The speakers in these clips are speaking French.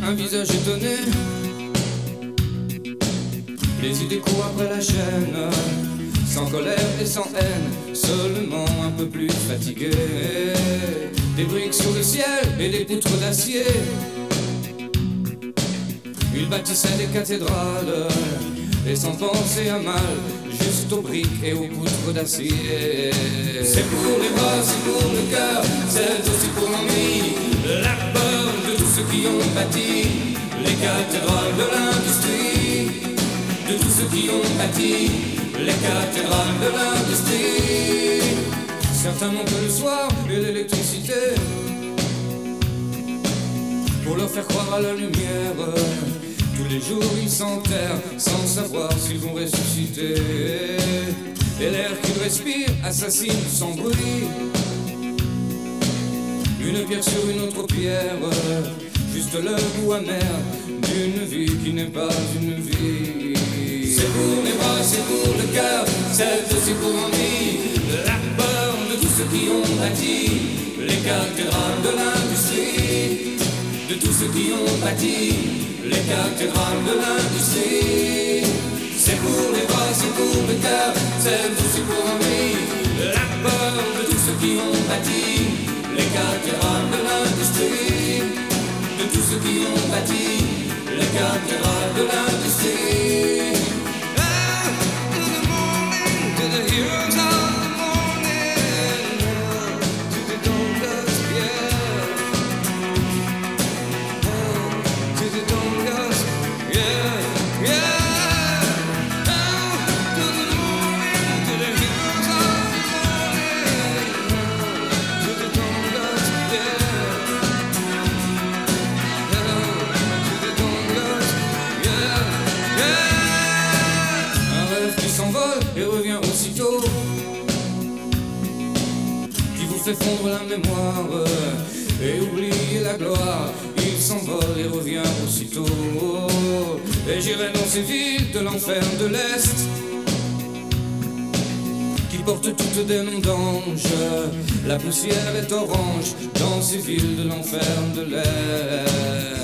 un visage étonné. Les idées courent après la chaîne, sans colère et sans haine, seulement un peu plus fatigué. Des briques sur le ciel et des poutres d'acier. Ils bâtissaient des cathédrales, et sans penser à mal, juste aux briques et aux poutres d'acier. C'est pour les bras, c'est pour le cœur, c'est aussi pour l'ennui, la peur de tous ceux qui ont bâti les cathédrales de l'industrie, de tous ceux qui ont bâti les cathédrales de l'industrie. Certains n'ont que le soir et l'électricité pour leur faire croire à la lumière. Tous les jours ils s'enterrent sans savoir s'ils vont ressusciter. Et l'air qu'ils respirent assassine sans bruit. Une pierre sur une autre pierre, juste le goût amer d'une vie qui n'est pas une vie. C'est pour les bras, c'est pour le cœur, c'est aussi pour l'ennui, la peur de tous ceux qui ont bâti les cathédrales de l'industrie, de tous ceux qui ont bâti les cathédrales de l'industrie. C'est pour les bras, c'est pour le cœur, c'est aussi pour l'ennui, la peur de tous ceux qui ont bâti les cathédrales de l'industrie, de tous ceux qui ont bâti les cathédrales de l'industrie. Et revient aussitôt, qui vous fait fondre la mémoire et oublier la gloire. Il s'envole et revient aussitôt. Et j'irai dans ces villes de l'enfer de l'Est qui portent toutes des noms d'anges. La poussière est orange dans ces villes de l'enfer de l'Est.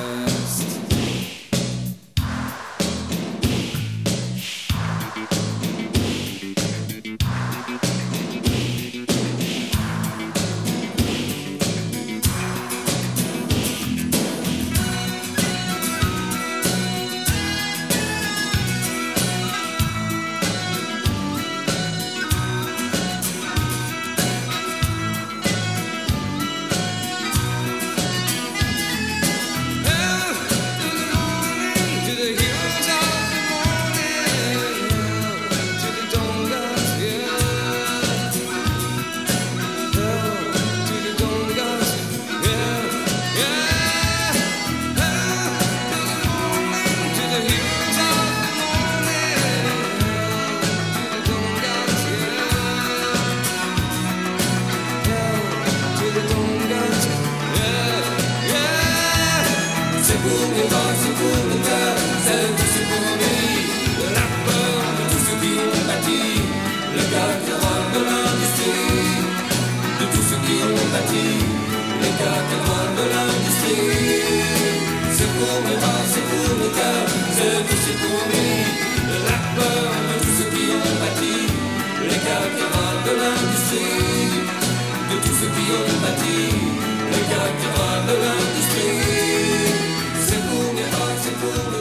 C'est pour les bras, c'est pour le cœur, c'est aussi pour l'ennui, la peur de tous ceux qui ont bâti les cathédrales de l'industrie, de tous ceux qui ont bâti les cathédrales de l'industrie. C'est pour les bras, c'est pour le cœur, c'est aussi pour l'ennui, la peur de tous ceux qui ont bâti les cathédrales de l'industrie, de tous ceux qui ont bâti les cathédrales de l'industrie. C'est pour